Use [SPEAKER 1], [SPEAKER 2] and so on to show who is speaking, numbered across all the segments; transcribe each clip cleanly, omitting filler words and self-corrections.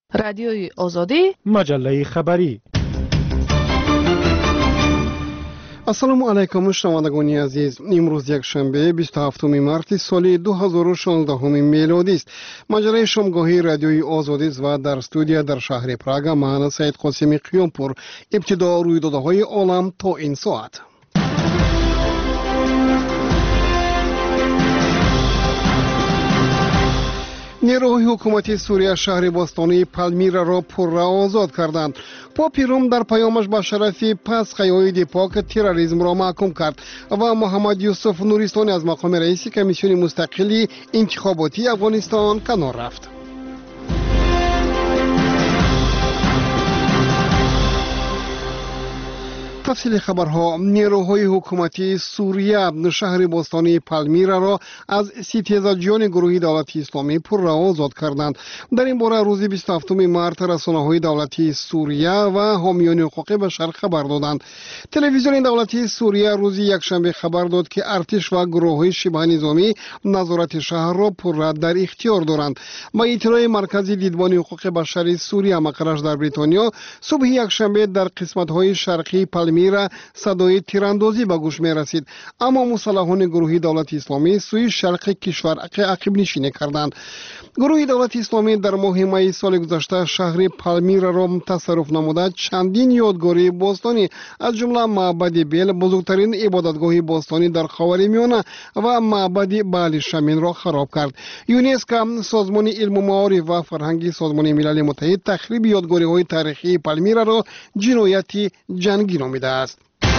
[SPEAKER 1] رادیوی آزادی،
[SPEAKER 2] مجله خبری.
[SPEAKER 3] السلام علیکم شنوندگان عزیز. امروز یک شنبه 27 مارس سال 2016 میلادی است. مجله شامگاهی رادیوی آزادی و در استودیو در شهر پراگ من سید قاسمی قیامپور ابتدا رویدادهای عالم تا این ساعت. نیروهای حکومتی سوریه شهر باستانی پالمیرا را پررا آزاد کردند. پاپ روم در پیامش به شرف پسخ عید پاک تروریسم را محکوم کرد و محمد یوسف نوریستانی از مقام رئیس کمیسیون مستقلی انتخاباتی افغانستان کنار رفت. تفصیل خبرها. نیروهای حکومتی سوریه شهر باستانی پالمیرا را از ستیزجویان گروه دولت اسلامی پررا آزاد کردند. در این باره روز 27 مارس رسانه‌های دولتی سوریه و حامیان حقوق بشر خبر دادند. تلویزیون دولتی سوریه روز یکشنبه خبر داد که ارتش و گروه‌های شبه نظامی نظارت شهر را پررا در اختیار دارند. با اطلاع مرکز دیدبان حقوق بشر سوریه مقرش در بریتانیا، صبح یکشنبه در قسمت‌های شرقی پالمیرا صدای تیراندازی به گوش می رسید، اما مسلحان گروه دولت اسلامی سوی شرق کشور عقب نشینی کردند. گروه دولت اسلامی در ماه می سال گذشته شهر پالمیرا را تصرف نموده چندین یادگاری باستانی از جمله معبد بیل، بزرگترین عبادتگاه باستانی در خاورمیانه، و معبد بعل شمین را خراب کرد. یونسکو، سازمان علم و معارف و فرهنگی سازمان ملل متحد، تخریب یادگاری‌های تاریخی پالمیرا را جنایتی جنگی نامیده است.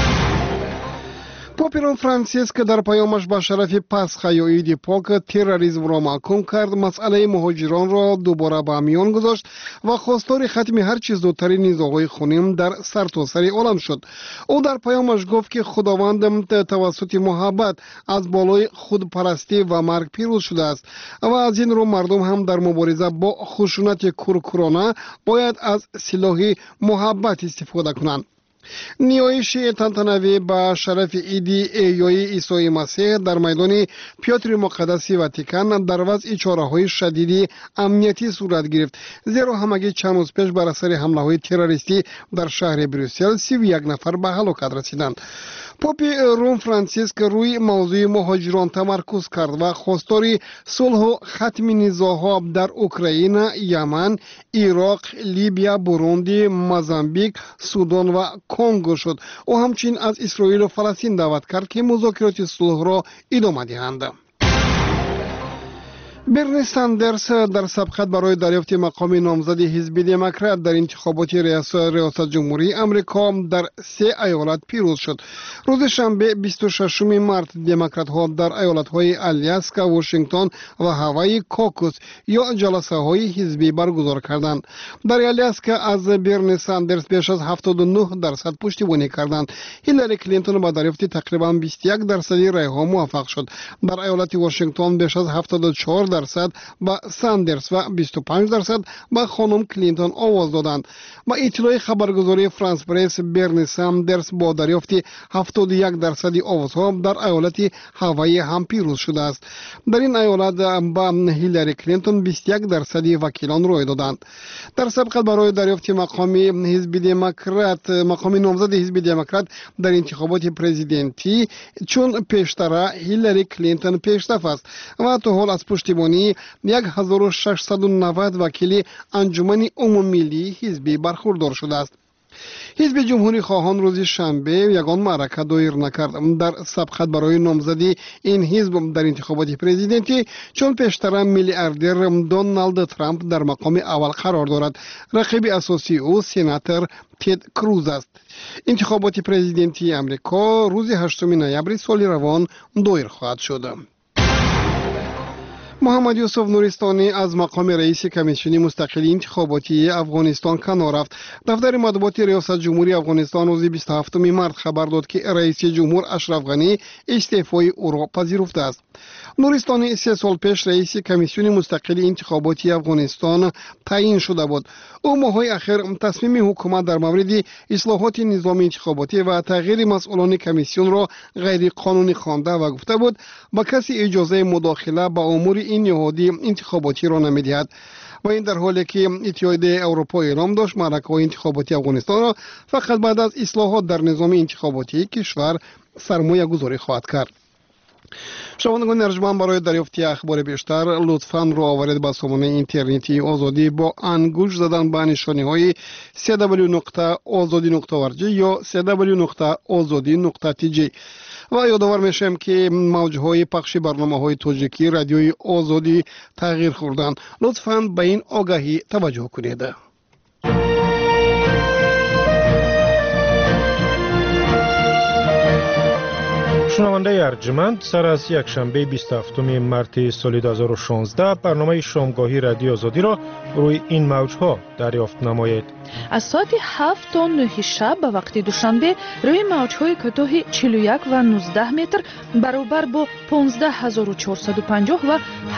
[SPEAKER 3] پاپ روم فرانسیسک در پیامش به شرف پسخ عید پاک تروریسم را محکوم کرد، مسئله مهاجران را دوباره به میان گذاشت و خواستار ختم هر چیز زودتر نزاع‌های خونین در سرتاسر عالم شد. او در پیامش گفت که خداوند توسط محبت از بالای خودپرستی و مرگ پیروز شده است و از این رو مردم هم در مبارزه با خشونت کورکورانه باید از سلاح محبت استفاده کنند. نیایش تنتنوی به شرف عید احیای عیسی مسیح در میدان پیاتر مقدس واتیکان در وضع چاره‌های شدید امنیتی صورت گرفت، زیرا همگی چند روز پیش بر اثر حمله‌های تروریستی در شهر بروکسل 31 نفر به هلاکت رسیدند. پاپ روم فرانسیسک روی موضوع مهاجران تمرکز کرد و خواستار صلح و ختم نزاع‌ها در اوکراین، یمن، عراق، لیبیا، بوروندی، موزامبیک، سودان و کنگو شد. او همچنین از اسرائیل و فلسطین دعوت کرد که مذاکرات صلح را ادامه دهند. برنی ساندرز در سبقت برای دریافت مقام نامزد حزب دموکرات در انتخابات ریاست جمهوری آمریکا در 3 ایالت پیروز شد. روز شنبه 26 مارس دموکرات‌ها در ایالت‌های آلاسکا، واشنگتن و هاوای کوکوس یا جلسه‌های حزبی برگزار کردند. در آلاسکا از برنی ساندرز بیش از 79% پشتیبانی کردند. هیلاری کلینتون با دریافت تقریباً 21% رای‌ها موفق شد. در ایالت واشنگتن بیش از 74% با ساندرز و 25% با خانم کلینتون آواز دادند. با اطلاع خبرگزاری فرانس پرس، برنی ساندرز با دریافت 71% آوازها در ایالت هاوایی هم پیروز شده است. در این ایالت با هیلاری کلینتون 21% وکیلان رای دادند. در سبقت برای دریافت مقام نامزد حزب دموکرات در انتخابات پرزیدنتی چون پیشتر هیلاری کلینتون پیشرفت است و تا حال از پشتیبانی 1690 وکیل انجمن عمومی حزبی برخوردار شده است. حزب جمهوری خواهان روز شنبه یگان معرکه دایر نکرد در سبقت برای نامزدی این حزب در انتخابات پرزیدنتی، چون پیشتر میلیاردر دونالد ترامپ در مقام اول قرار دارد. رقیب اساسی او سناتور تد کروز است. انتخابات پرزیدنتی آمریکا روز 8 نوامبر سال روان دایر خواهد شد. محمد یوسف نوریستانی از مقام رئیس کمیسیون مستقلی انتخاباتی افغانستان کنار رفت. دفتر مطبوعات ریاست جمهوری افغانستان روز 27 مارس خبر داد که رئیس جمهور اشرف غنی استعفای او را پذیرفته است. نوریستانی 3 سال پیش رئیس کمیسیون مستقلی انتخاباتی افغانستان تعیین شده بود. او ماه‌های اخیر تصمیم حکومت در مورد اصلاحات نظام انتخاباتی و تغییر مسئولان کمیسیون را غیر قانونی خوانده و گفته بود با کسی اجازه مداخله با امور این نهادی انتخاباتی را نمی‌دهد. و این در حالی که اتحادیه اروپا اعلام داشت معرکه‌های انتخاباتی افغانستان را فقط بعد از اصلاحات در نظام انتخاباتی کشور سرمایه گذاری خواهد کرد. شنوندگان ارجمند، برای دریافت اخبار بیشتر لطفاً رو آورید به سامانه اینترنتی آزادی با انگوش زدن به نشانه‌های www.azadi.org یا www.azadi.tg و یادآور میشم که موجهای پخش برنامه‌های تاجیکی رادیوی آزادی تغییر خوردند. لطفاً به این آگاهی توجه کنید.
[SPEAKER 1] شنونده ارجمند، سر از یک شنبه 27 مارت سال 2016 برنامه شامگاهی رادیو آزادی را روی این موجها دریافت نمایید.
[SPEAKER 2] از ساعت 7 تا 9 شب به وقت دوشنبه روی موجهای کوتاه 41 و 19 متر برابر با 15450 و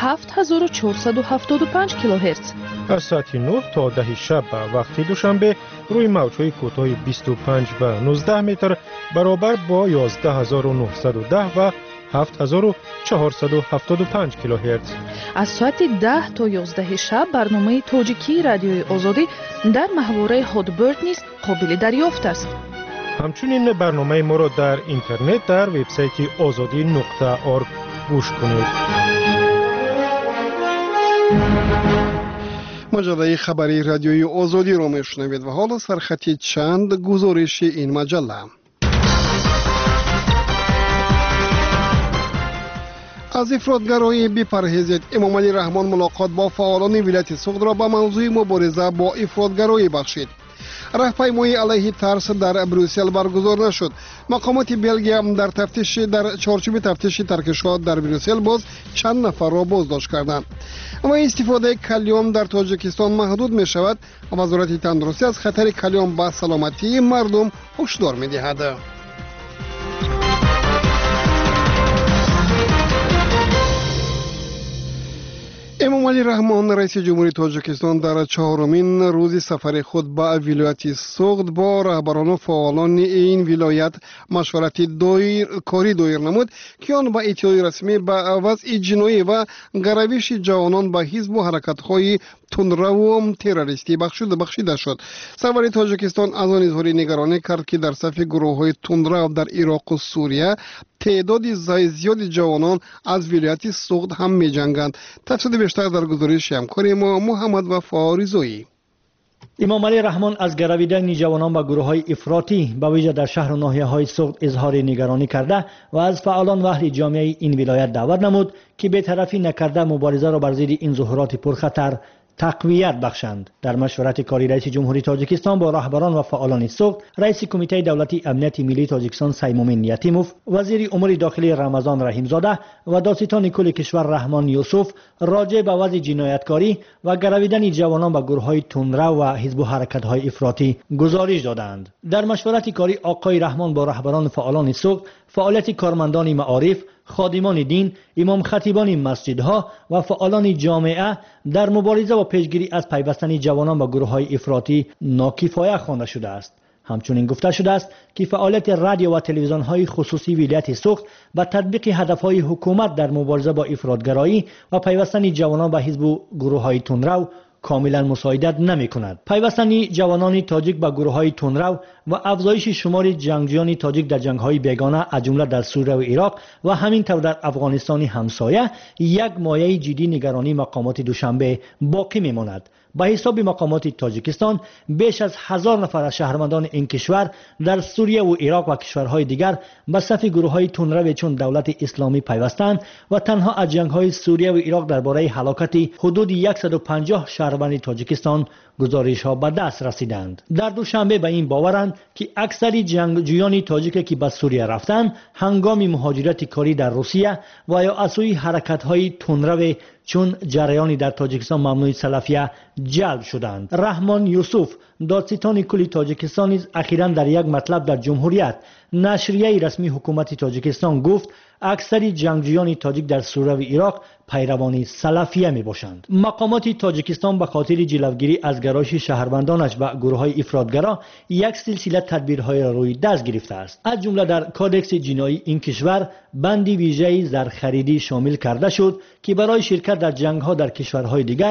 [SPEAKER 2] 7475 کیلوهرتز.
[SPEAKER 1] از ساعت 9 تا 10 شب به وقت دوشنبه روی موجهای کوتاه 25 و 19 متر برابر با 11910 و 7475 کیلوهرتز.
[SPEAKER 2] از ساعت 10 تا 11 شب برنامه تاجیکی رادیوی آزادی در محوره هودبرد نیز قابل دریافت است.
[SPEAKER 1] همچنین برنامه ما را در اینترنت در وبسایت azadi.org گوش کنید.
[SPEAKER 3] مجله خبری رادیوی آزادی را میشنوید و حالا سرخطی چند گزارش این مجله. از افراطگرایی بپرهیزید. امام علی رحمان ملاقات با فعالان ولایت سوخت را به موضوع مبارزه با افراطگرایی بخشید. راهپیمایی علیه ترس در بروسل برگزار نشد. مقامات بلژیا در چارچوب تفتیش ترکشات در بروسل باز چند نفر را بازداشت کردند. اما استفاده کالیوم در تاجیکستان محدود می شود. وزارت تندرستی از خطر کالیوم به سلامتی مردم هشدار می دهد. امام علی رحمان رئیس جمهوری تاجیکستان در چهارمین روز سفر خود به ولایت سوخت با رهبران و فعالان این ولایت مشورت کاری دایر نمود که آن به اطلاع رسمی به وضع جنایی و گرویش جوانان به حزب و حرکت‌های تندرو و تروریستی بخشیده شد. سرور تاجیکستان از آن اظهار نگرانی کرد که در صف گروه‌های تندرو در عراق و سوریه تعداد زیادی جوانان از ولایت سوخت هم می‌جنگند. تفصیل بیشتر در گزارش همکار ما محمد وفا رضایی.
[SPEAKER 4] امام علی رحمان از گرویدن جوانان به گروه‌های افراطی به ویژه در شهر و ناحیه‌های سوخت اظهار نگرانی کرده و از فعالان و اهل جامعه این ولایت دعوت نمود که بی‌طرفی نکرده مبارزه را بر ضد این ظهورات پرخطر تقویت بخشند. در مشورت کاری رئیس جمهوری تاجیکستان با رهبران و فعالان سوخت، رئیس کمیته دولتی امنیت ملی تاجیکستان سیمومین یتیموف، وزیر امور داخلی رمضان رحیمزاده و دادستان کل کشور رحمان یوسف راجع به وضع جنایتکاری و گرویدن جوانان به گروه‌های تندرو و حزب و حرکت‌های افراطی گزارش دادند. در مشورت کاری آقای رحمان با رهبران فعالان سوخت، فعالیت کارمندان معارف، خادمان دین، امام خطیبان مسجدها و فعالان جامعه در مبارزه و پیشگیری از پیوستن جوانان به گروه‌های افراطی ناکفایه خوانده شده است. همچنین گفته شده است که فعالیت رادیو و تلویزیون‌های خصوصی ولایت سوخت به تطبیق هدف‌های حکومت در مبارزه با افراطگرایی و پیوستن جوانان به حزب و گروه‌های تندرو کاملا مساعدت نمی کند. پیوستن جوانان تاجیک به گروه‌های تندرو و افزایش شمار جنگجویان تاجیک در جنگ‌های بیگانه از جمله در سوریه و عراق و همینطور در افغانستان همسایه یک مایه جدی نگرانی مقامات دوشنبه باقی می‌ماند. به حساب مقامات تاجیکستان بیش از 1000 نفر از شهروندان این کشور در سوریه و عراق و کشورهای دیگر به صف گروه‌های تندرو چون دولت اسلامی پیوستند و تنها از جنگ‌های سوریه و عراق درباره هلاکت حدود 150 شهروند تاجیکستان گزارش‌ها به دست رسیدند. در دوشنبه به این باورند که اکثر جنگجویان تاجیک که به سوریه رفتند هنگام مهاجرت کاری در روسیه و یا از سوی حرکت‌های تندرو چون جریانی در تاجیکستان ممنوع سلفیه جلب شدند. رحمان یوسف دادستان کل تاجیکستان نیز اخیراً در یک مطلب در جمهوریت نشریه رسمی حکومت تاجیکستان گفت اکثر جنگجویان تاجیک در سوریه و عراق پیروان سلفیه می باشند. مقامات تاجیکستان به خاطر جلوگیری از گرایش شهروندانش به گروه‌های افراطگرا یک سلسله تدبیرهای را روی دست گرفته است. از جمله در کادکس جنایی این کشور بندی ویژه‌ای زرخریدی شامل کرده شد که برای شرکت در جنگ‌ها در کشورهای دیگر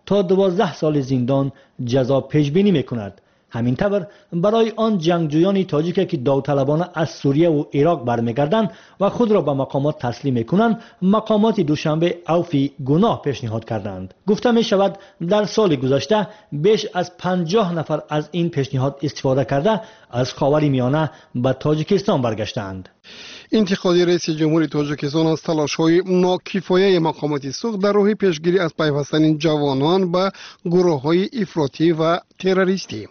[SPEAKER 4] تا 12 سال زندان جزا پیش بینی میکند. همین طور برای آن جنگجویان تاجیک که داوطلبانه از سوریه و عراق برمیگردند و خود را به مقامات تسلیم میکنند، مقامات دوشنبه عفو گناه پیشنهاد کردند. گفته می شود در سال گذشته بیش از 50 نفر از این پیشنهاد استفاده کرده از خاورمیانه به تاجیکستان برگشتند.
[SPEAKER 3] انتقادی رئیس جمهوری تاجیکستان از تلاش‌های ناکفایه مقامات سوق در راه پیشگیری از پیوستن جوانان به گروه‌های افراطی و تروریستی.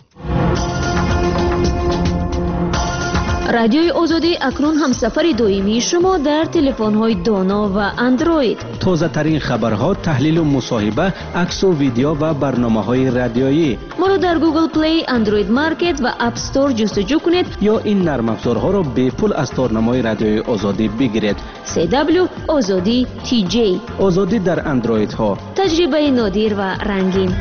[SPEAKER 5] رادیوی آزادی اکنون همسفر دائمی شما در تلفن‌های دانا و اندروید.
[SPEAKER 6] تازه ترین خبرها، تحلیل و مصاحبه، عکس و ویدیو و برنامه‌های رادیویی.
[SPEAKER 5] ما را در گوگل پلی، اندروید مارکت و اپ استور جستجو کنید
[SPEAKER 6] یا این نرم افزارها را به پول از تارنمای رادیوی آزادی بگیرید.
[SPEAKER 5] CW آزادی TJ.
[SPEAKER 6] آزادی در اندروید ها.
[SPEAKER 5] تجربه نادر و رنگین.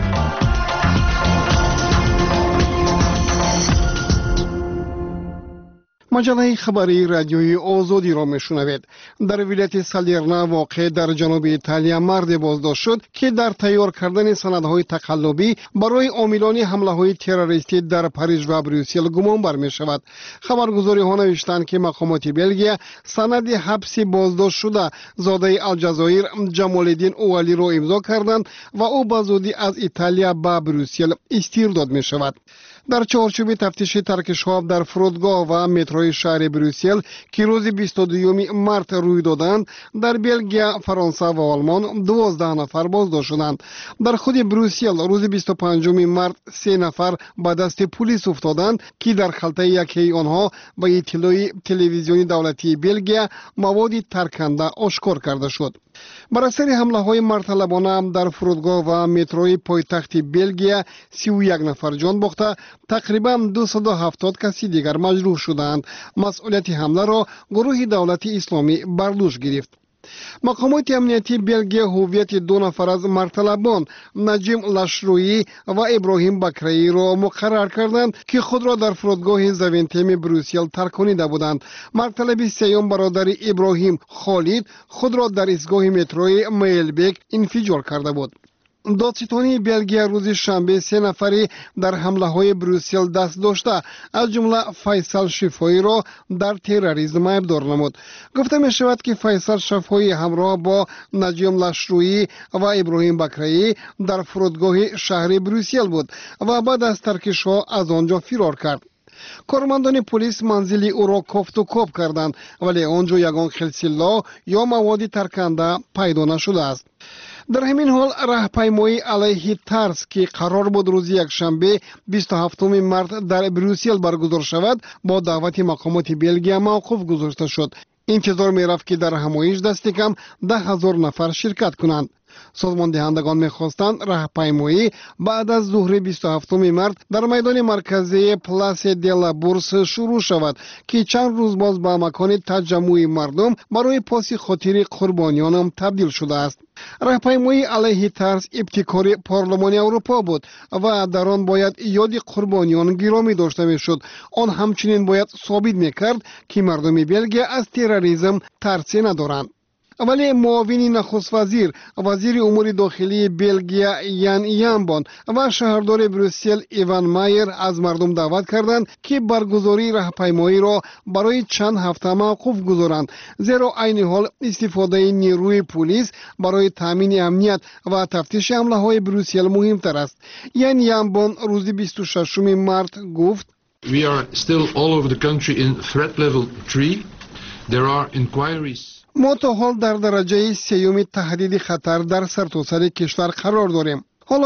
[SPEAKER 3] مجله خبری رادیوی آزادی را میشنوید. در ولایت سالرنا واقع در جنوب ایتالیا مرد بازداشت شد که در تیار کردن سندهای تقلبی برای عاملان حمله‌های تروریستی در پاریس و بروکسل گمان بر می شود. خبرگزاری‌ها نوشتند که مقامات بلژیا سند حبس بازداشت شده زاده الجزایر جمال‌الدین اولی را امضا کردند و او به زودی از ایتالیا به بروکسل استرداد می شود. در چارچوب تفتیش ترکش‌ها در فرودگاه و متروی شهر بروکسل که روز 22 مارس روی دادند، در بلژیا، فرانسه و آلمان 12 نفر بازداشت شدند. در خود بروکسل روز 25 مارس 3 نفر به دست پلیس افتادند که در خلطه یکی آنها به اطلاع تلویزیونی دولتی بلژیا مواد ترکنده آشکار کرده شد. بر اثر حمله‌های مرتلبانه در فرودگاه و متروی پایتخت بلژیا 31 نفر جان باخته، تقریبا 270 کسی دیگر مجروح شدند. مسئولیت حمله را گروه دولت اسلامی بر دوش گرفت. مقامات امنیتی بلژیا هویت 2 نفر از مرتلبان نجیم لشرویی و ابراهیم بکری را مقرر کردند که خود را در فرودگاه زوینتیم بروکسل ترکانیده بودند. مرتلب سیوم برادر ابراهیم خالد خود را در ایستگاه متروی میلبک انفجار کرده بود. دادستانی بلژیا روز شنبه 3 نفری در حمله‌های بروکسل دست داشته از جمله فیصل شفایی را در تروریسم ابدار نمود. گفته می شود که فیصل شفایی همراه با نجیم لشرویی و ابراهیم بکری در فرودگاه شهر بروکسل بود و بعد از ترکش‌ها از آنجا فرار کرد. کارمندان پلیس منزلی او را کفت و کوب کردند ولی آنجا یگان خلسلا یا مواد ترکنده پیدا نشده است. در همین حال راهپیمایی علیه ترس که قرار بود روز یکشنبه 27 مارس در بروکسل برگزار شود با دعوت مقامات بلژیا موقوف گذاشته شد. انتظار می رفت که در همایش دست کم 10,000 نفر شرکت کنند. سازمان دهندگان می‌خواستند راهپیمایی بعد از ظهر 27 مارس در میدان مرکزی پلاس دلا بورس شروع شود که چند روز باز به مکان تجمع مردم برای پاس خاطر قربانیان تبدیل شده است. راهپیمایی علیه ترس ابتکار پارلمان اروپا بود و در آن باید یاد قربانیان گرامی داشته میشد. آن همچنین باید ثابت میکرد که مردم بلژیا از تروریسم ترسی ندارند. ولی معاون نخست وزیر امور داخلی بلژیا یان یامبون و شهردار بروکسل ایوان مایر از مردم دعوت کردند که برگزاری راهپیمایی را برای چند هفته موقوف گذارند، زیرا عین حال استفاده نیروی پلیس برای تامین امنیت و تفتیش حمله‌های بروکسل مهمتر است. یان یامبون روز 26 مارس گفت:
[SPEAKER 7] We are still all over the country in threat level 3. There are inquiries.
[SPEAKER 3] ما تا حال در درجه 3 تهدید خطر در سرتاسر کشور قرار داریم. حالا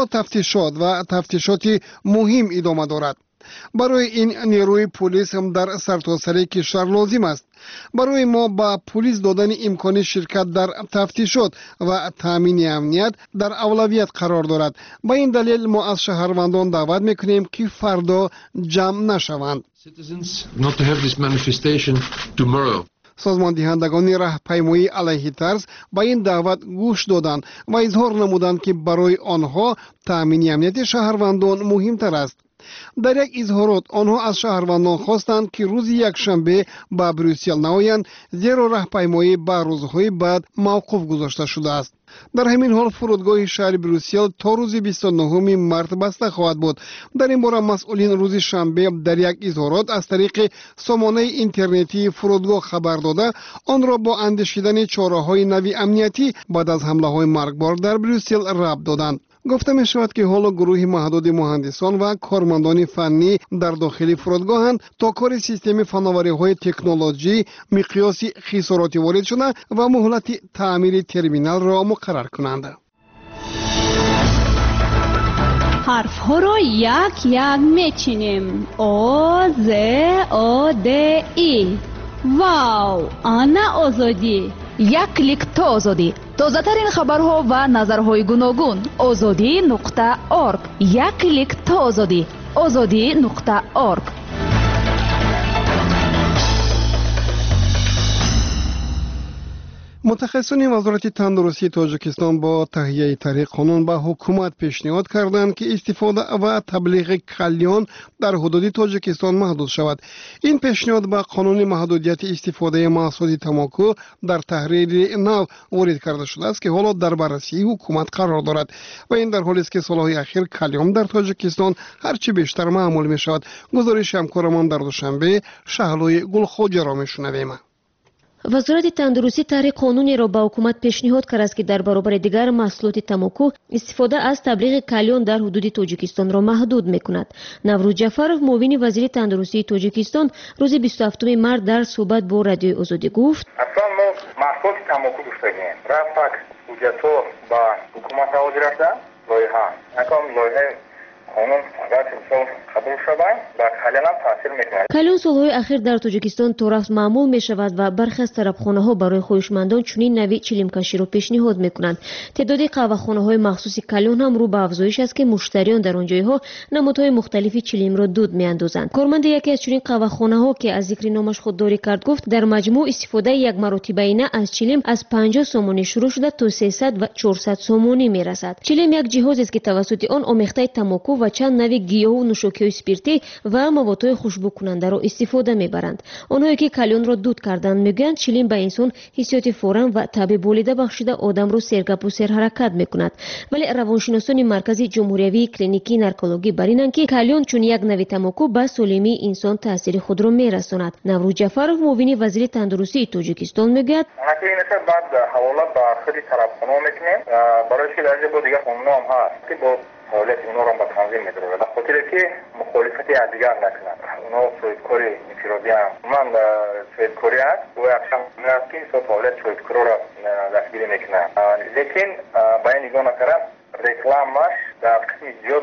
[SPEAKER 3] تفتیشات مهم ادامه دارد. برای این نیروی پلیس هم در سرتاسر کشور لازم است. برای ما با پلیس دادن امکان شرکت در تفتیشات و تامین امنیت در اولویت قرار دارد. با این دلیل ما از شهروندان دعوت میکنیم که فردا جمع نشوند. سازمان دهندگان راهپیمایی علیه ترس با این دعوت گوش دادند و اظهار نمودند که برای آنها تامین امنیت شهروندان مهمتر است. در یک اظهارات آنها از شهروندان خواستند که روز یکشنبه به بروسل نآیند زیرا راهپیمایی به روزهای بعد موقوف گذاشته شده است. در همین حال فرودگاه شهر بروسل تا روز 29 مارس بسته خواهد بود. در این باره مسئولین روز شنبه در یک اظهارات از طریق سامانه اینترنتی فرودگاه خبر داده آن را با اندیشیدن چاره‌های نوی امنیتی بعد از حمله‌های مرگبار در بروسل ربط دادند. گفته می شود که حالا گروه محدود مهندسان و کارمندان فنی در داخل فرودگاهند تا کار سیستم فناوری های تکنولوژی مقیاس خسارات وارد شده و مهلت تعمیر ترمینال را مقرر کنند.
[SPEAKER 8] حرف ها را یک یک میچینیم. او ز او د ای. واو، آنا آزادی.
[SPEAKER 2] یک کلیک تا آزادی. تازه ترین خبرها و نظرهای گوناگون. azadi.org. یک کلیک تا آزادی. azadi.org.
[SPEAKER 3] متخصصان وزارت تندرستی تاجیکستان با تهیه طریق قانون به حکومت پیشنهاد کردند که استفاده و تبلیغ کلیان در حدود تاجیکستان محدود شود. این پیشنهاد به قانون محدودیت استفاده محصولات تماکو در تحریر نو وارد کرده شده است که حالا در بررسی حکومت قرار دارد و این در حالی است که سالهای اخیر کلیان در تاجیکستان هرچی بیشتر معمول می شود. گزارش همکارمان در دوشنبه شهلوی گلخوجه را میشنویم.
[SPEAKER 5] وزارت تندرستی طرح قانونی را به حکومت پیشنهاد کرد است که در برابر دیگر محصولات تماکو استفاده از تبلیغ کلیان در حدود تاجیکستان را محدود میکند. نوروز جعفرов معاون وزیر تندرستی تاجیکستان روز 27 مارس در صحبت با رادیوی آزادی گفت:
[SPEAKER 9] اصلا ما محصولات تماکو گفتگیم رفت حجتو با حکومت حاضر رفته لایحه اکام لایحه قانون اگر امسال قبول شود با کلیان هم تاثیر میکنه.
[SPEAKER 5] کلیان سالهای اخیر در تاجیکستان طرف معمول می شود و برخی از طرفخانه ها برای خواهشمندان چنین نوع چلیم کشی را پیشنهاد میکنند. تعداد قهوه‌خانه های مخصوص کلیان هم رو به افزایش است که مشتریان در آنجاها نمادهای مختلفی چلیم را دود میاندازند. کارمند یکی از چنین قهوه‌خانه ها که از ذکر نامش خودداری کرد گفت در مجموع استفاده یک مراتبینه از چلیم از 50 سومونی شروع شده تا 300 و 400 سومونی میرسد. چلیم یک جهازی است که توسط آن آمیخته تماکو و چند نوع گیاه و نوشاکی‌های اسپریتی و موادهای خوشبو کننده را استفاده میبرند. آنهایی که کلیان را دود کردند میگویند چلیم به انسان حسیات فوراً و تب بولیده بخشیده آدم را سرگپ و سرحرکت میکند. ولی روانشناسان مرکز جمهوری کلینیکی نارکولوژی بر اینند که کلیان چون یک نوع تماکو به سالمی انسان تاثیر خود را میرساند. نوروز جعفرov معاون وزیر تندرستی تاجیکستان میگوید:
[SPEAKER 9] بعد حواله به خیلی طرفخانه میکنیم برای چی درجه با دیگه قانون هم هست که با حالت اونا را به تنظیم میداره و خاطر که مخالفتی از دیگر نکنند. اونا سویدکاری انفرادی هم من سویدکاری هست و اکشن میاد که این حالت سویدکاری را دستگیری میکنه لیکن با این نگاه نکردم رکلامش در قسمی زیاد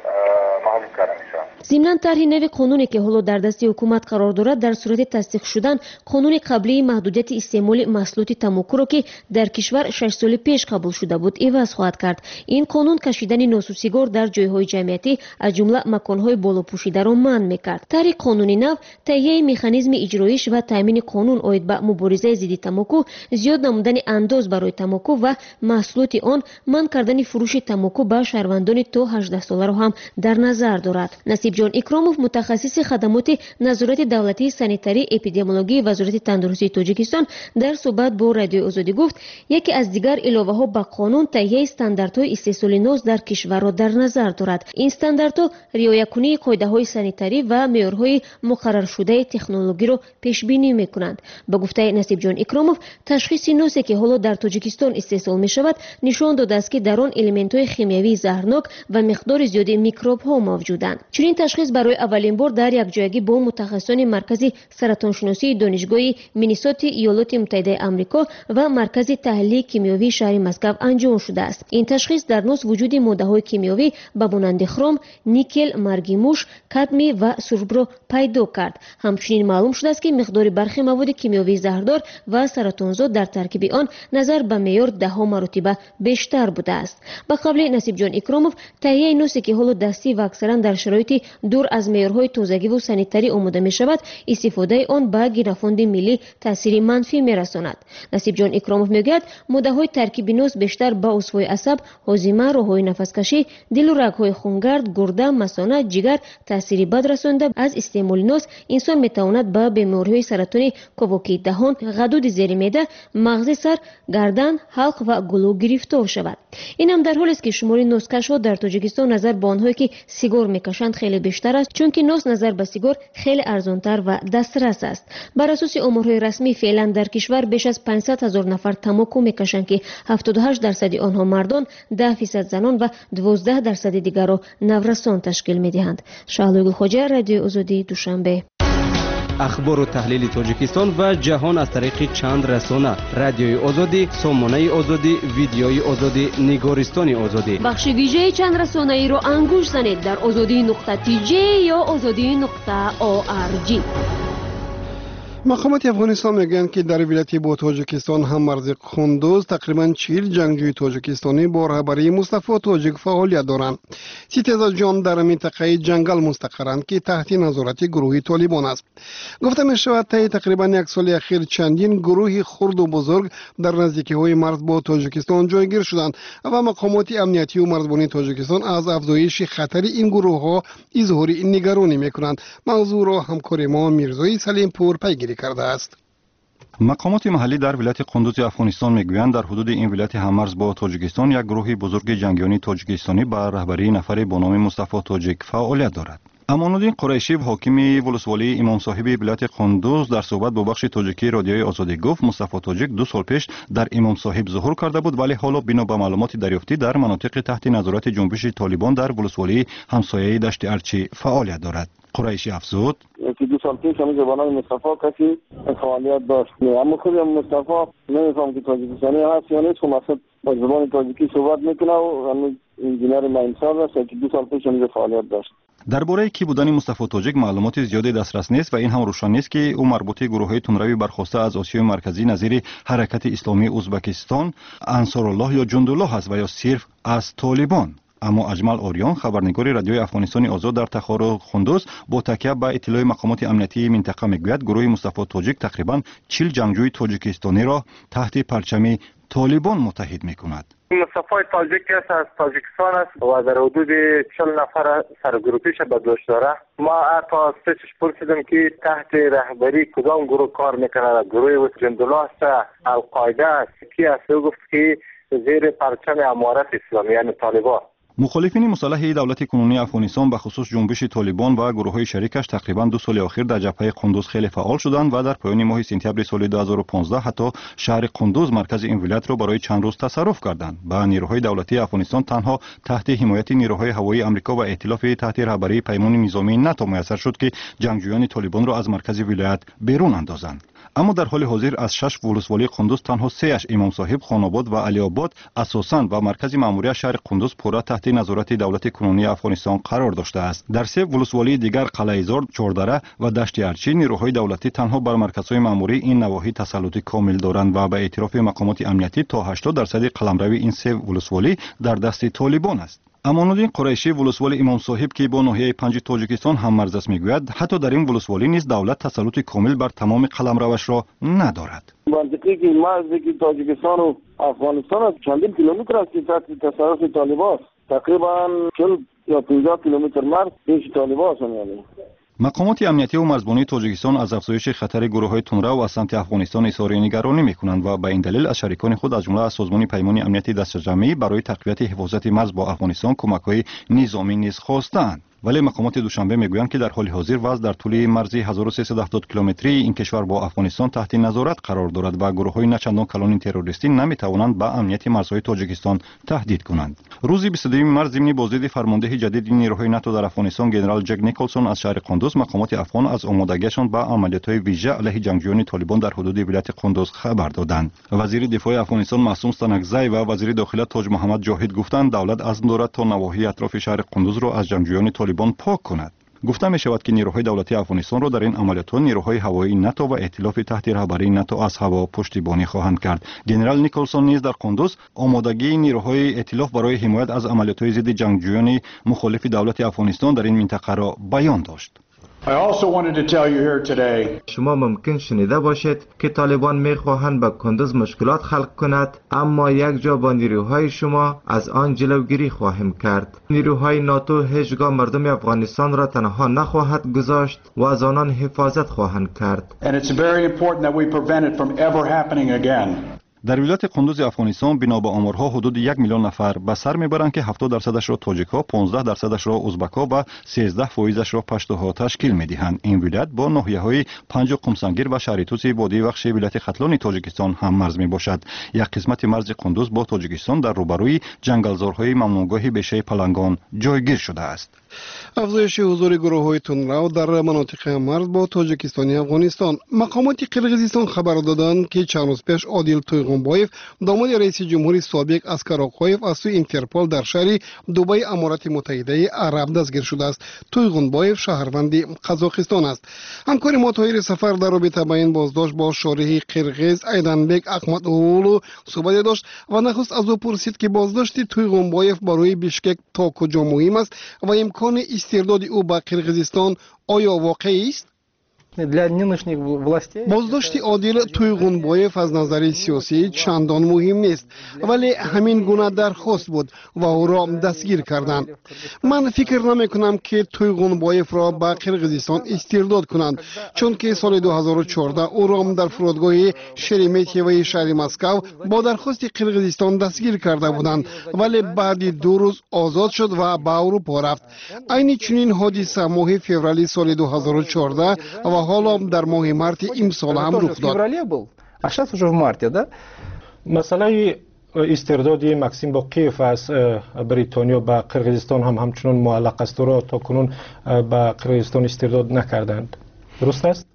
[SPEAKER 9] محدود کرده میشه.
[SPEAKER 5] ضمناً طرح نوی قانونی که حالا در دست حکومت قرار دارد در صورت تصدیق شدن قانون قبلی محدودیت استعمال محصولات تماکو را که در کشور 6 سال پیش قبول شده بود عوض خواهد کرد. این قانون کشیدن نوس و سیگار در جایهای جمعیتی از جمله مکانهای بالا پوشیده را منع میکرد. طرح قانونی نو تهیه مکانیزم اجراییش و تامین قانون عاید به مبارزه ضد تماکو، زیاد نمودن انداز برای تماکو و محصولات آن، منع کردن فروش تماکو به شهروندان تا 18 ساله را هم در نظر دارد. نصیب جان اکرامov متخصص خدمات نظارت دولتی سانیتری اپیدمیولوژی وزارت تندرستی تاجیکستان در صحبت با رادیو آزادی گفت یکی از دیگر علاوه ها به قانون تهیه استانداردهای استحصال ناز در کشور را در نظر دارد. این استانداردها رعایت کنی قاعده های سانیتری و معیارهای مقرر شده تکنولوژی را پیش بینی میکنند. به گفته نصیب جان اکرامov تشخیص نوسی که حالا در تاجیکستان استحصال می شود نشان داده است که در آن المنت‌های شیمیایی زهرناک و مقدار زیادی میکروب ها موجودند. چنین تشخیص برای اولین بار در یک جایگی با متخصصان مرکز سرطان شناسی دانشگاه مینیسوتا ایالات متحده آمریکا و مرکز تحلیل کیمیایی شهر مسکو انجام شده است. این تشخیص در نوس وجود ماده‌های کیمیایی به مانند خرم، نیکل، مرگیموش، کدمی و سرب را پیدا کرد. همچنین معلوم شده است که مقدار برخی مواد کیمیایی زهردار و سرطانزا در ترکیب آن نظر به معیار 10 مرتبه بیشتر بوده است. به قبل نصیب جان اکرامov تهیه نوسی که حالا دستی و اکثرا در شرایط дур аз меъёрҳои тозагиву санитарӣ омода мешавад, истифодаи он ба генофонди миллӣ таъсири манфӣ мерасонад. Насибҷон Икромов мегӯяд, моддаҳои таркиби нос бештар ба узвҳои асаб, ҳозима, роҳҳои нафаскашӣ, дилу рагҳои хунгард, гурда, масона, ҷигар таъсири бад расонда, аз истеъмоли нос инсон метавонад ба бемориҳои саратони ковокии даҳон, ғадуди зери меъда, мағзи сар, гардан, ҳалқ ва гулӯ гирифтор шавад. ин ҳам дар ҳоле аст ки шумори носкашҳо дар Тоҷикистон назар ба онҳое ки сигор мекашанд хеле бештар аст, чунки нос назар ба сигор хеле арзонтар ва дастрас аст. Бар асоси оморҳои расмӣ феълан дар кишвар беш аз 500 000 нафар тамоку мекашанд ки 78% онҳо мардон, 10% занон ва 12% дигарро наврасон ташкил медиҳанд. Шаҳлои Гулхоҷа, Радиои Озодӣ, Душанбе.
[SPEAKER 6] ахбору таҳлили Тоҷикистон ва ҷаҳон аз тариқи чанд расона: Радиои Озодӣ, Сомонаи Озодӣ, Видеои Озодӣ, Нигористони Озодӣ.
[SPEAKER 5] бахши вижеи чанд расонаиро ангуш занед дар озодӣ.tj ё озодӣ.org.
[SPEAKER 3] مقامات افغانستان میگویند که در ولایت با تاجیکستان هم مرز قندوز تقریبا 40 جنگجوی تاجیکستانی با رهبری مصطفی تاجیک فعالیت دارند. 30,000 جان در منطقه جنگل مستقرند که تحت نظارت گروه طالبان است. گفته می شود طی تقریبا یک سال اخیر چندین گروه خرد و بزرگ در نزدیکی های مرز با تاجیکستان جایگیر شدند و مقامات امنیتی و مرزبانی تاجیکستان از افزایش خطر این گروه ها اظهار نگرانی میکنند. موضوع را همکار ما میرزای سلیم پور پیگیری کرده است.
[SPEAKER 10] مقامات محلی در ولایت قندوز افغانستان میگویند در حدود این ولایت هممرز با تاجیکستان یک گروه بزرگ جنگیان تاجیکستانی با رهبری نفری با نام مصطفی تاجیک فعالیت دارد. امانالدین قریشی حاکم ولسوالی امام صاحب ولایت قندوز در صحبت با بخش تاجیکی رادیوی آزادی گفت مصطفی تاجیک 2 سال پیش در امام صاحب ظهور کرده بود، ولی حالا بنا به معلومات دریافتی در مناطق تحت نظارت جنبش طالبان در ولسوالی همسایه دشت ارچی فعالیت دارد. قریشی افزود:
[SPEAKER 11] 2 سال پیش همین زبانای مصطفی کسی فعالیت داشت. اما خود مصطفی نمیفهم که تاجیکستانی هست یا نیست، مثلا با زبان تاجیکی صحبت میکنه و همین انجینر ماینساز است که 2 سال پیش همین فعالیت داشت.
[SPEAKER 10] درباره کی بودن مصطفی تاجیک معلومات زیادی دسترس نیست و این هم روشن نیست که او مربوط گروه‌های تندروی برخواسته از آسیای مرکزی نظیر حرکت اسلامی ازبکستان، انصارالله یا جندالله است و یا صرف از طالبان. اما اجمل آریان خبرنگار رادیوی افغانستان آزاد در تخار قندوز با تکیه به اطلاع مقامات امنیتی منطقه میگوید گروه مصطفی تاجیک تقریبا 40 جنگجوی تاجیکستانی را تحت پرچم طالبان متحد میکند.
[SPEAKER 9] مصطفی تاجیک از تاجیکستان است و در حدود 40 نفر سرگروپیش به دوش داره. ما حتی از پیشش پرسیدم که تحت رهبری کدام گروه کار میکنه. گروه جندالله است، القاعده است، کی است؟ گفت که زیر پرچم امارت اسلامی یعنی طالبان.
[SPEAKER 10] مخالفین مسلح دولت کنونی افغانستان به خصوص جنبش طالبان و گروه‌های شریکش تقریبا 2 سال اخیر در جبهه قندوز خیلی فعال شدند و در پایان ماه سپتامبر سال 2015 حتی شهر قندوز مرکز این ولایت را برای چند روز تصرف کردند. با نیروهای دولتی افغانستان تنها تحت حمایت نیروهای هوایی آمریکا و ائتلاف تحت رهبری پیمان نظامی ناتو میسر شد که جنگجویان طالبان را از مرکز ولایت بیرون اندازند. اما در حال حاضر از 6 ولسوالی قندوز تنها 3 امام صاحب، خاناباد و علی آباد اساساً و مرکز ماموریت شهر قندوز پورا تحت نظارت دولت کنونی افغانستان قرار داشته است. در 3 ولسوالی دیگر قلعه‌زار، چوردره و دشت ارچی نیروهای دولتی تنها بر مرکزهای ماموری این نواحی تسلط کامل دارند و به اعتراف مقامات امنیتی تا 80% قلمروی این 3 ولسوالی در دست طالبان است. امانالدین قریشی ولسوالی امام صاحب که با ناحیه 5 تاجیکستان هم مرز است میگوید حتی در این ولسوالی نیز دولت تسلط کامل بر تمام قلمروش را ندارد.
[SPEAKER 11] منطقی که مرزی که تاجیکستان و افغانستان چندین کیلومتر است که تحت تصرف طالبان است. تقریبا 40 یا 50 کیلومتر مرز پیش طالبان است. یعنی
[SPEAKER 10] مقامات امنیتی و مرزبانی تاجیکستان از افزایش خطر گروه‌های تندرو از سمت افغانستان اظهار نگرانی می‌کنند و به این دلیل از شریکان خود از جمله از سازمان پیمان امنیتی دستجمعی برای تقویت حفاظت مرز با افغانستان کمک‌های نظامی نیز خواستند. ولی مقامات دوشنبه میگویند که در حال حاضر وضع در طول مرز 1370 کیلومتری این کشور با افغانستان تحت نظارت قرار دارد و گروه‌های نچندان کلان تروریستی نمی‌توانند به امنیت مرزهای تاجیکستان تهدید کنند. روز 22 مارس ضمن بازدید فرمانده جدید نیروهای ناتو در افغانستان جنرال جک نیکلسون از شهر قندوز مقامات افغان از آمادگیشان به عملیات‌های ویژه علیه جنگجویان طالبان در حدود ولایت قندوز خبر دادند. وزیر دفاع افغانستان معصوم ستانکزی و وزیر داخله تاج محمد جاهد گفتند دولت عزم دارد تا نواحی اطراف شهر قندوز را از جنگجویان طالبان پاک کند. گفته می شود که نیروهای دولتی افغانستان را در این عملیات نیروهای هوایی ناتو و ائتلاف تحت رهبری ناتو از هوا پشتیبانی خواهند کرد. ژنرال نیکلسون نیز در قندوز آمادگی نیروهای ائتلاف برای حمایت از عملیات ضد جنگجویان مخالف دولت افغانستان در این منطقه را بیان داشت.
[SPEAKER 12] شما ممکن شنیده باشید که طالبان میخواهند به کندوز مشکلات خلق کند، اما یک جا با نیروهای شما از آن جلوگیری خواهیم کرد. نیروهای ناتو هیچگاه مردم افغانستان را تنها نخواهد گذاشت و از آنان حفاظت خواهند کرد.
[SPEAKER 10] در ولایت قندوز افغانستان بنا به آمارها حدود 1 میلیون نفر به سر میبرند که 70% را تاجیک‌ها، 15% را ازبک‌ها و 13% را پشتوها تشکیل میدهند. این ولایت با ناحیه‌های پنج قمسنگیر و شهر توسی وادی وخش ولایت ختلان تاجیکستان هم مرز میباشد. یک قسمت مرز قندوز با تاجیکستان در روبروی جنگلزارهای ممنوعگاه بیشه پلنگان جایگیر شده است.
[SPEAKER 3] افزایش حضور گروه‌های تندرو در مناطق مرز با تاجیکستان افغانستان. مقامات قرقیزستان خبر دادند که چند روز پیش عادل تویغونبایف داماد رئیس جمهوری سابق اسکر آقایف از سوی اینترپول در شهر دبی امارات متحده عرب دستگیر شده است. تویغونبایف شهروند قزاقستان است. همکار ما طاهر سفر در رابطه با این بازداشت با شارح قرقیز ایدنبک احمداوغلو صحبت داشت و نخست از او پرسید که بازداشت تویغونبایف برای بیشکک تا کجا مهم است و امکان استرداد او به قرقیزستان آیا واقعی است؟ بازداشت عادل تویغونبایف از نظر سیاسی چندان مهم نیست، ولی همین گونه درخواست بود و او را دستگیر کردند. من فکر نمی کنم که تویغونبایف را به قرقیزستان استرداد کنند، چون که سال 2014 او را در فرودگاه شریمتیوی شهر مسکو با درخواست قرقیزستان دستگیر کرده بودند، ولی بعد 2 روز آزاد شد و به اروپا رفت. عین چنین حادثه ماه فوریه سال 2014 و حالا در ماه مارت امسال هم رخ داد.
[SPEAKER 1] مسئله استرداد مکسیم باقیف از بریتانیا به قرقیزستان هم همچنان معلق است و تا کنون به قرقیزستان استرداد نکردند. درست است؟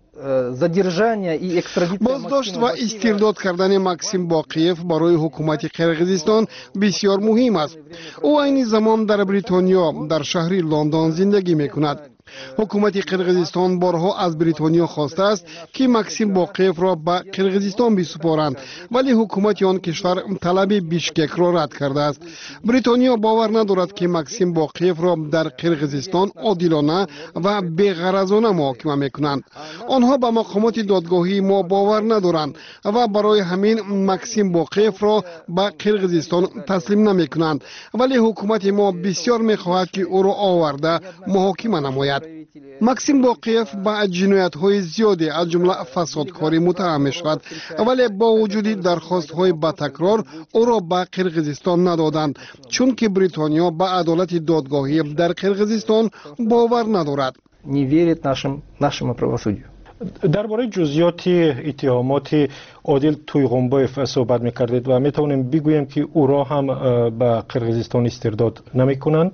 [SPEAKER 1] بازداشت و استرداد کردن مکسیم باقیف برای حکومت قرقیزستان بسیار مهم است. او این زمان در بریتانیا در شهر لندن زندگی میکند. حکومت قرقیزستان بارها از بریتانیا خواسته است که مکسیم باقیف را به قرقیزستان بسپارند، ولی حکومت آن کشور طلب بیشکک را رد کرده است. بریتانیا باور ندارد که مکسیم باقیف را در قرقیزستان عادلانه و بی‌غرضانه محاکمه میکنند. آنها به مقامات دادگاهی ما باور ندارند و برای همین مکسیم باقیف را به قرقیزستان تسلیم نمیکنند، ولی حکومت ما بسیار میخواهد که او را آورده محاکمه نماید. مکسیم باقیف با جنایت‌های زیادی از جمله فسادکاری متهم شد، ولی با وجود درخواست‌های با تکرار او را به قرقیزستان ندادند، چون که بریتانیا به عدالت دادگاهی در قرقیزستان باور ندارد. درباره جزئیات اتهامات عادل تویغونبایف صحبت می‌کردید و می‌توانیم بگوییم که او را هم به قرقیزستان استرداد نمی‌کنند.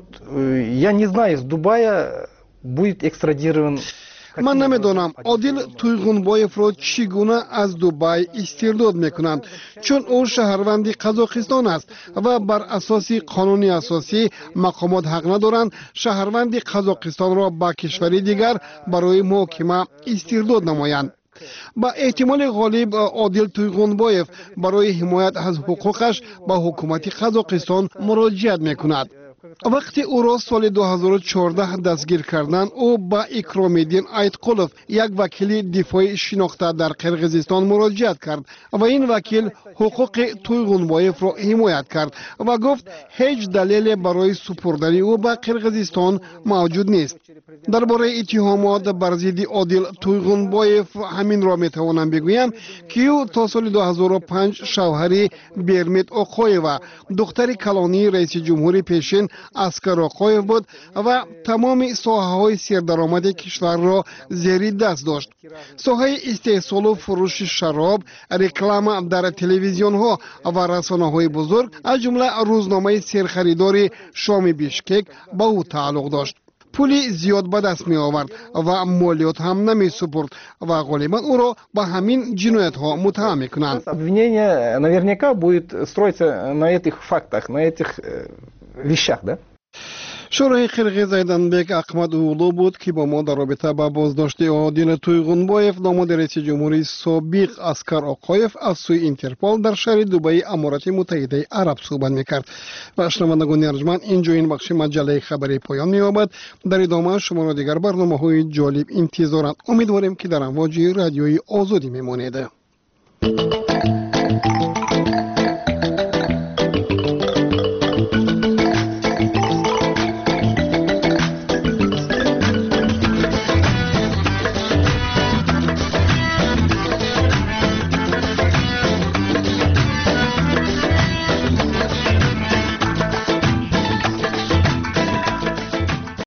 [SPEAKER 1] من نمیدانم عادل تویغونبایف را چگونه از دبی استرداد میکنند، چون او شهروند قزاقستان است و بر اساس قانون اساسی مقامات حق ندارند شهروند قزاقستان را به کشوری دیگر برای محاکمه استرداد نمایند. با احتمال غالب عادل تویغونبایف برای حمایت از حقوقش به حکومت قزاقستان مراجعت میکند. وقتی او را سال 2014 دستگیر کردند، او با اکرام‌الدین ایتقولوف یک وکیل دفاع شناخته در قرقیزستان مراجعت کرد و این وکیل حقوق تویغونبایف را حمایت کرد و گفت هیچ دلیل برای سپردن او به قرقیزستان موجود نیست. درباره اتهامات بر ضد عادل تویغونبایف همین را میتوانم بگویم که او تا سال 2005 شوهر برمت آقایف دختر کلانی رئیس جمهوری پیشین اسکر آقایف بود و تمام ساحه‌های سردرآمد کشور را زیر دست داشت. ساحه استحصال و فروش شراب، رکلام در تلویزیون‌ها و رسانه‌های بزرگ از جمله روزنامه سرخریدار شام بیشکک به او تعلق داشت. پولی زیاد به دست می آورد و مالیات هم نمی سپرد و غالبا او را با همین جنایت ها متهم می کنند.
[SPEAKER 13] Обвинение наверняка будет строиться на этих фактах, на этих вещах, да?
[SPEAKER 1] شورای قرقیز ایدنبک احمد اوغلو بود که با ما در رابطه با بازداشت عادل تویغونبایف نامزد رئیس جمهوری سابق اسکر آقایف از سوی اینترپول در شهر دبی امارات متحده عرب صحبت میکرد. و شنوندگان ارجمند اینجا این بخش مجله خبری پایان می‌یابد. در ادامه شما را دیگر برنامه‌های جالب انتظارند. امیدواریم که در امواج رادیوی آزادی میمانید.